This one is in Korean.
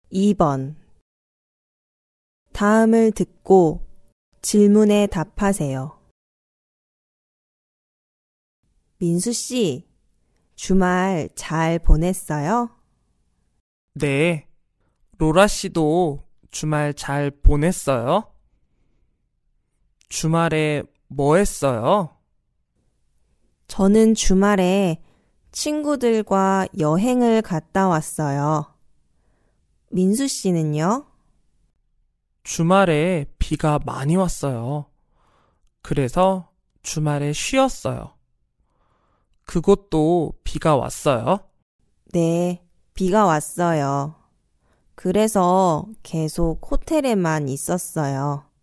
2번. 다음을 듣고 질문에 답하세요. 민수 씨, 주말 잘 보냈어요? 네. 로라 씨도 주말 잘 보냈어요? 주말에 뭐 했어요? 저는 주말에 친구들과 여행을 갔다 왔어요. 민수 씨는요? 주말에 비가 많이 왔어요. 그래서 주말에 쉬었어요. 그곳도 비가 왔어요? 네, 비가 왔어요. 그래서 계속 호텔에만 있었어요.